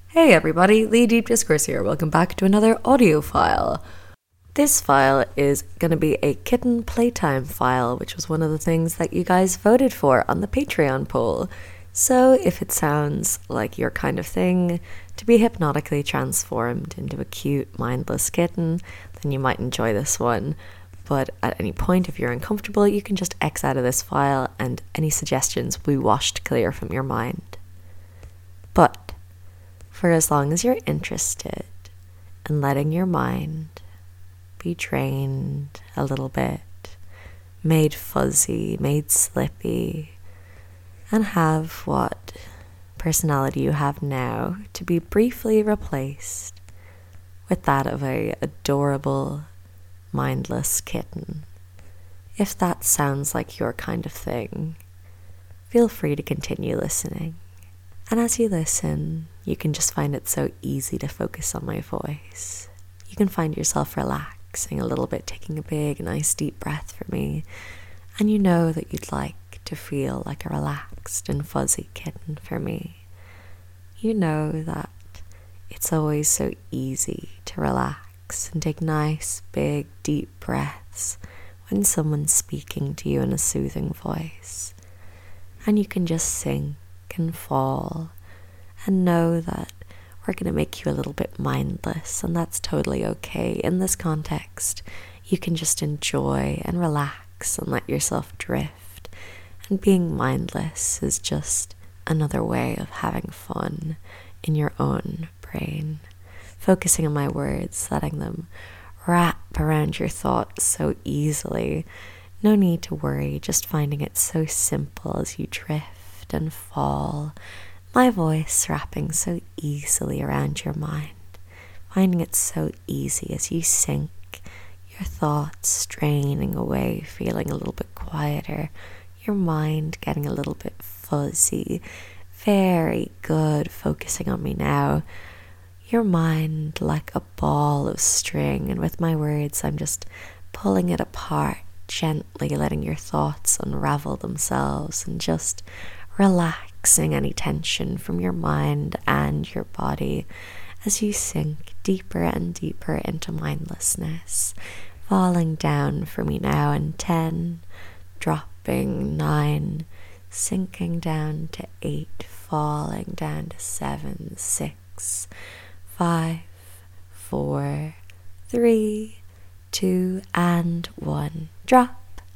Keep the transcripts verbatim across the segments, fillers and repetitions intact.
Hey everybody, Lee Deep Discourse here. Welcome back to another audio file. This file is going to be a kitten playtime file, which was one of the things that you guys voted for on the Patreon poll. So if it sounds like your kind of thing, to be hypnotically transformed into a cute, mindless kitten, then you might enjoy this one. But at any point, if you're uncomfortable, you can just X out of this file and any suggestions will be washed clear from your mind. But for as long as you're interested in letting your mind be trained a little bit, made fuzzy, made slippy, and have what personality you have now to be briefly replaced with that of a adorable, mindless kitten. If that sounds like your kind of thing, feel free to continue listening. And as you listen, you can just find it so easy to focus on my voice. You can find yourself relaxing a little bit, taking a big, nice, deep breath for me. And you know that you'd like to feel like a relaxed and fuzzy kitten for me. You know that it's always so easy to relax and take nice, big, deep breaths when someone's speaking to you in a soothing voice. And you can just sink and fall and know that we're going to make you a little bit mindless, and that's totally okay. In this context, you can just enjoy and relax and let yourself drift, and being mindless is just another way of having fun in your own brain, focusing on my words, letting them wrap around your thoughts so easily. No need to worry, just finding it so simple as you drift and fall, my voice wrapping so easily around your mind, finding it so easy as you sink, your thoughts straining away, feeling a little bit quieter, your mind getting a little bit fuzzy. Very good, focusing on me now. Your mind like a ball of string, and with my words I'm just pulling it apart, gently letting your thoughts unravel themselves and just relaxing any tension from your mind and your body as you sink deeper and deeper into mindlessness, falling down for me now in ten, dropping nine, sinking down to eight, falling down to seven, six, five, four, three, two, and one. Drop.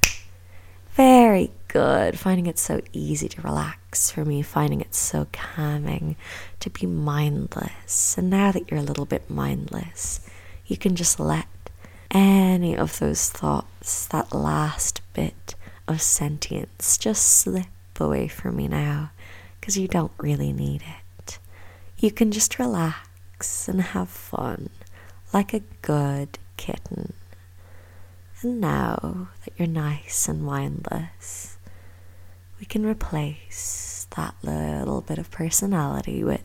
Very good. Finding it so easy to relax for me, finding it so calming to be mindless. And now that you're a little bit mindless, you can just let any of those thoughts, that last bit of sentience, just slip away from me now, because you don't really need it. You can just relax and have fun like a good kitten. And now that you're nice and mindless, we can replace that little bit of personality with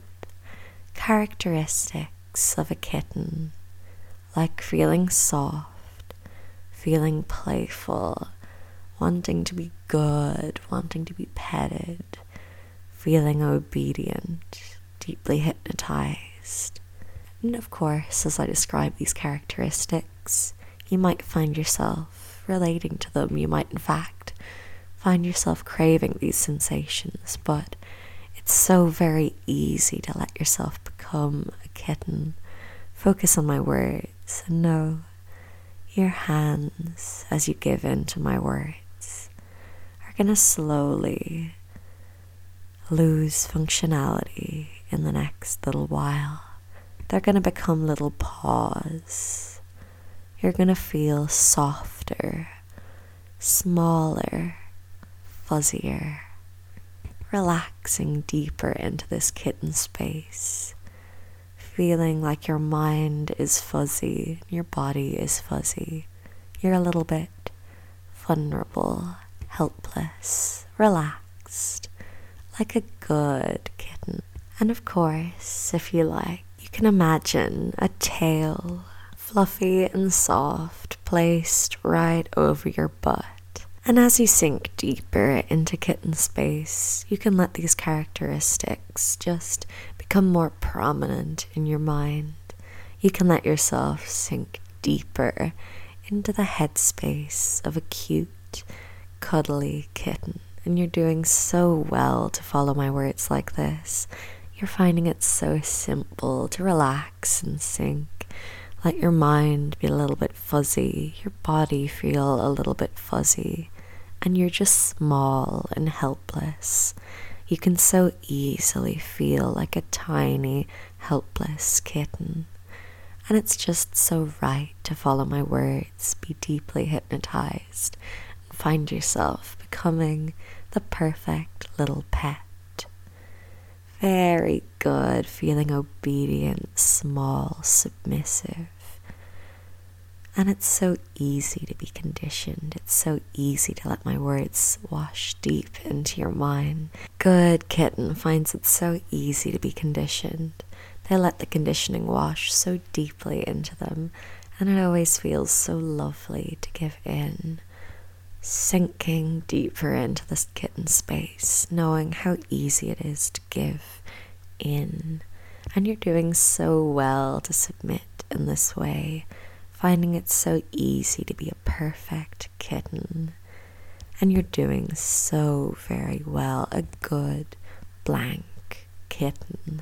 characteristics of a kitten, like feeling soft, feeling playful, wanting to be good, wanting to be petted, feeling obedient, deeply hypnotized. And of course, as I describe these characteristics, you might find yourself relating to them. You might, in fact, find yourself craving these sensations, but it's so very easy to let yourself become a kitten. Focus on my words and know your hands, as you give in to my words, are going to slowly lose functionality in the next little while. They're going to become little paws. You're going to feel softer, smaller, fuzzier, relaxing deeper into this kitten space, feeling like your mind is fuzzy, your body is fuzzy. You're a little bit vulnerable, helpless, relaxed, like a good kitten. And of course, if you like, you can imagine a tail, fluffy and soft, placed right over your butt. And as you sink deeper into kitten space, you can let these characteristics just become more prominent in your mind. You can let yourself sink deeper into the headspace of a cute, cuddly kitten. And you're doing so well to follow my words like this. You're finding it so simple to relax and sink. Let your mind be a little bit fuzzy, your body feel a little bit fuzzy, and you're just small and helpless. You can so easily feel like a tiny, helpless kitten. And it's just so right to follow my words, be deeply hypnotized, and find yourself becoming the perfect little pet. Very good, feeling obedient, small, submissive. And it's so easy to be conditioned. It's so easy to let my words wash deep into your mind. Good kitten finds it so easy to be conditioned. They let the conditioning wash so deeply into them, and it always feels so lovely to give in. Sinking deeper into this kitten space, knowing how easy it is to give in. And you're doing so well to submit in this way, finding it so easy to be a perfect kitten. And you're doing so very well, a good blank kitten.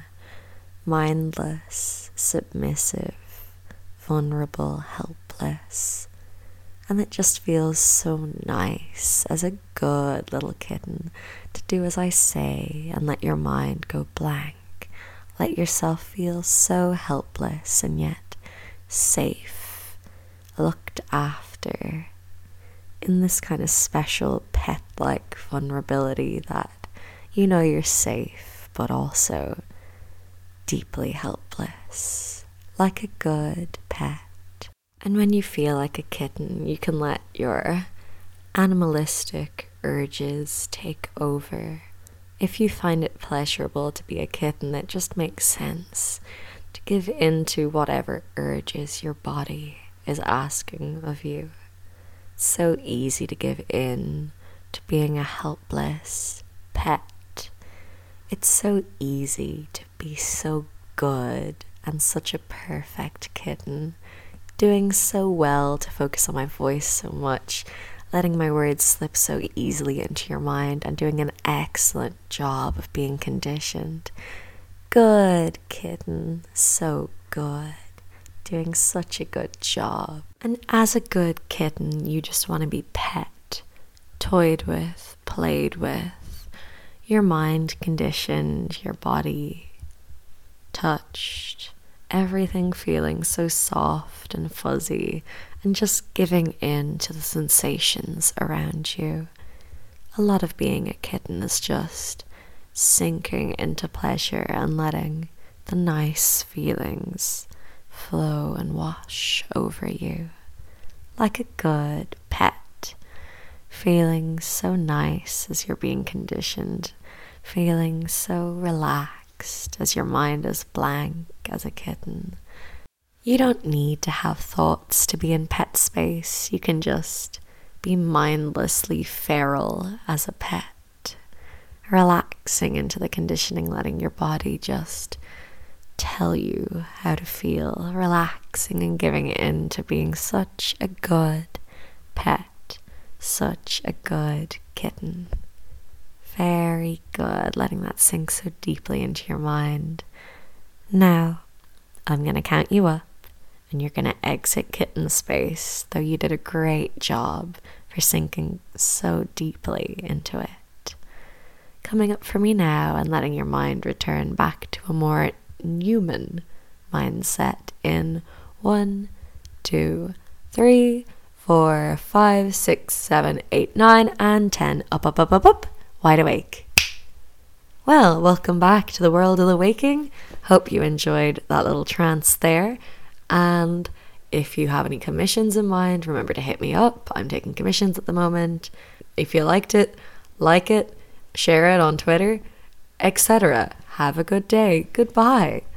Mindless, submissive, vulnerable, helpless. And it just feels so nice as a good little kitten to do as I say and let your mind go blank. Let yourself feel so helpless and yet safe, looked after, in this kind of special pet-like vulnerability that you know you're safe, but also deeply helpless, like a good pet. And when you feel like a kitten, you can let your animalistic urges take over. If you find it pleasurable to be a kitten, it just makes sense to give in to whatever urges your body is asking of you. It's so easy to give in to being a helpless pet. It's so easy to be so good and such a perfect kitten. Doing so well to focus on my voice so much, letting my words slip so easily into your mind, and doing an excellent job of being conditioned. Good kitten, so good. Doing such a good job. And as a good kitten, you just want to be pet, toyed with, played with, your mind conditioned, your body touched. Everything feeling so soft and fuzzy, and just giving in to the sensations around you. A lot of being a kitten is just sinking into pleasure and letting the nice feelings flow and wash over you. Like a good pet, feeling so nice as you're being conditioned, feeling so relaxed as your mind is blank as a kitten. You don't need to have thoughts to be in pet space. You can just be mindlessly feral as a pet, relaxing into the conditioning, letting your body just tell you how to feel, relaxing and giving in to being such a good pet, such a good kitten. Very good, letting that sink so deeply into your mind. Now, I'm going to count you up, and you're going to exit kitten space, though you did a great job for sinking so deeply into it. Coming up for me now and letting your mind return back to a more human mindset in one, two, three, four, five, six, seven, eight, nine, and ten. Up, up, up, up, up. Wide awake. Well, welcome back to the world of the waking. Hope you enjoyed that little trance there. And if you have any commissions in mind, remember to hit me up. I'm taking commissions at the moment. If you liked it, like it, share it on Twitter, et cetera. Have a good day. Goodbye.